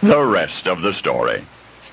The rest of the story.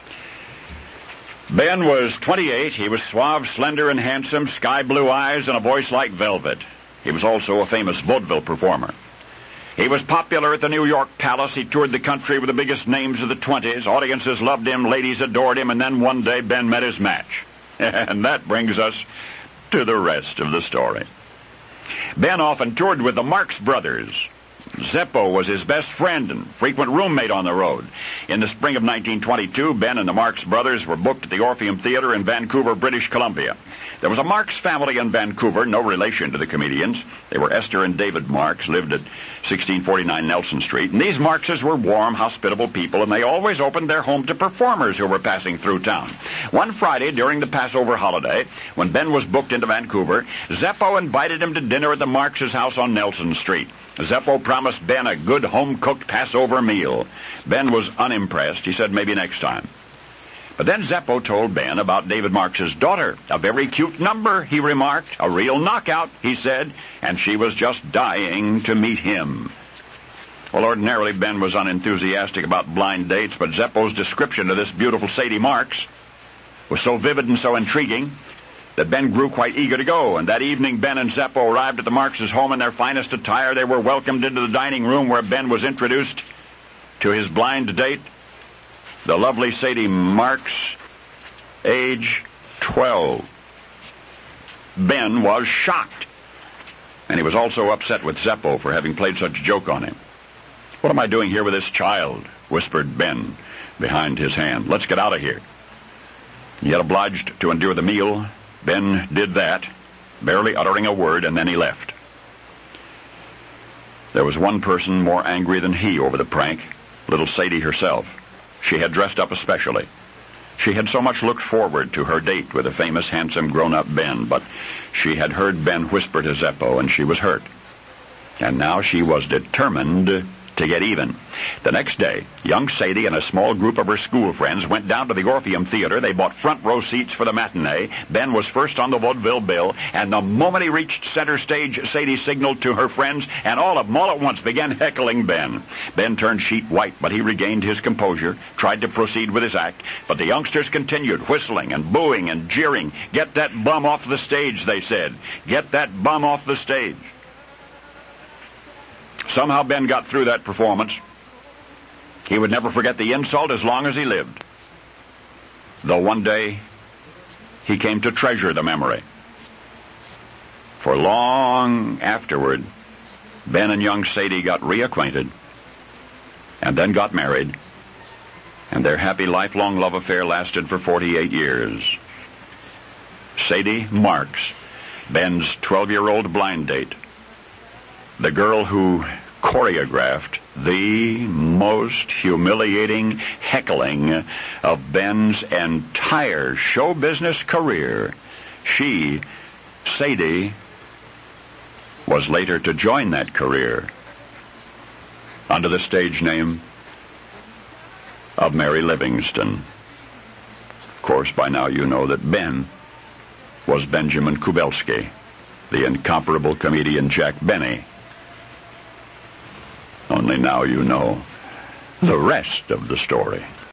Ben was 28. He was suave, slender, and handsome, sky-blue eyes, and a voice like velvet. He was also a famous vaudeville performer. He was popular at the New York Palace. He toured the country with the biggest names of the 20s. Audiences loved him, ladies adored him, and then one day Ben met his match. And that brings us to the rest of the story. Ben often toured with the Marx Brothers. Zeppo was his best friend and frequent roommate on the road. In the spring of 1922, Ben and the Marx Brothers were booked at the Orpheum Theater in Vancouver, British Columbia. There was a Marx family in Vancouver, no relation to the comedians. They were Esther and David Marx, lived at 1649 Nelson Street. And these Marxes were warm, hospitable people, and they always opened their home to performers who were passing through town. One Friday, during the Passover holiday, when Ben was booked into Vancouver, Zeppo invited him to dinner at the Marx's house on Nelson Street. Zeppo promised Ben a good home-cooked Passover meal. Ben was unimpressed. He said maybe next time. But then Zeppo told Ben about David Marx's daughter. A very cute number, he remarked. A real knockout, he said, and she was just dying to meet him. Well, ordinarily Ben was unenthusiastic about blind dates, but Zeppo's description of this beautiful Sadie Marx was so vivid and so intriguing that Ben grew quite eager to go, and that evening Ben and Zeppo arrived at the Marx's home in their finest attire. They were welcomed into the dining room where Ben was introduced to his blind date, the lovely Sadie Marx, age 12. Ben was shocked, and he was also upset with Zeppo for having played such a joke on him. "What am I doing here with this child?" whispered Ben behind his hand. "Let's get out of here." Yet obliged to endure the meal, Ben did that, barely uttering a word, and then he left. There was one person more angry than he over the prank, little Sadie herself. She had dressed up especially. She had so much looked forward to her date with the famous, handsome, grown-up Ben, but she had heard Ben whisper to Zeppo, and she was hurt. And now she was determined to get even. The next day, young Sadie and a small group of her school friends went down to the Orpheum Theater. They bought front row seats for the matinee. Ben was first on the vaudeville bill, and the moment he reached center stage, Sadie signaled to her friends, and all of them all at once began heckling Ben. Ben turned sheet white, but he regained his composure, tried to proceed with his act, but the youngsters continued, whistling and booing and jeering. "Get that bum off the stage," they said. "Get that bum off the stage." Somehow Ben got through that performance. He would never forget the insult as long as he lived. Though one day he came to treasure the memory. For long afterward, Ben and young Sadie got reacquainted and then got married, and their happy lifelong love affair lasted for 48 years. Sadie Marx, Ben's 12-year-old blind date. The girl who choreographed the most humiliating heckling of Ben's entire show business career. She, Sadie, was later to join that career under the stage name of Mary Livingston. Of course, by now you know that Ben was Benjamin Kubelski, the incomparable comedian Jack Benny. Only now you know the rest of the story.